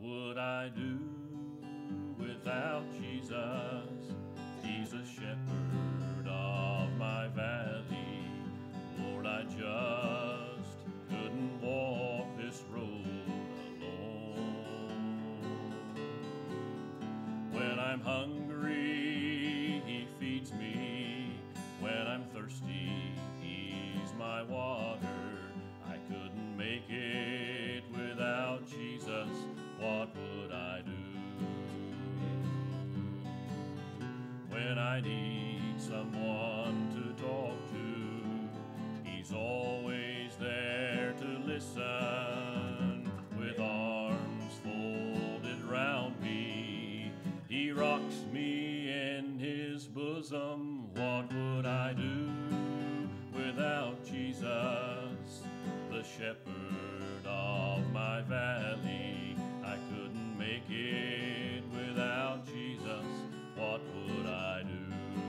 would I do without Jesus? He's a shepherd of my valley. Lord, I just couldn't walk this road alone. When I'm hungry, He feeds me. When I'm thirsty, He's my water. I couldn't make it without Jesus. What would I do? When I need someone to talk to, He's always there to listen. With arms folded round me, He rocks me in His bosom. What would I do without Jesus, the shepherd of my valley? I couldn't make it without Jesus. What would I do?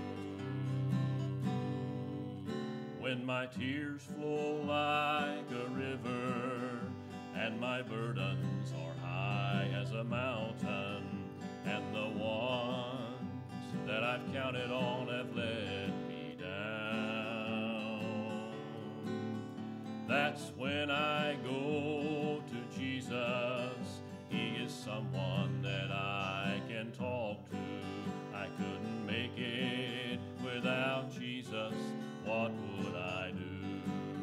When my tears flow like a river, and my burdens are high as a mountain, and the ones that I've counted on have let me down, that's when I go to Jesus. He is someone that I can talk to. I couldn't make it without Jesus. What would I do?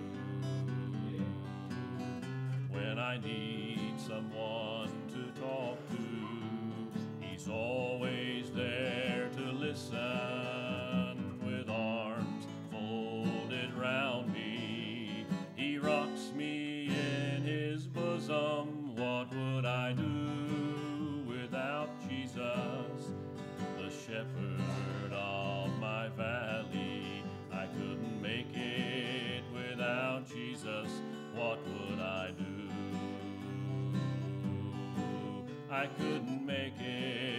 When I need someone to talk to, He's always there to listen. With arms folded round me, He rocks me in His bosom. What would I do without Jesus, the shepherd of my valley? I couldn't make it without Jesus. What would I do? I couldn't make it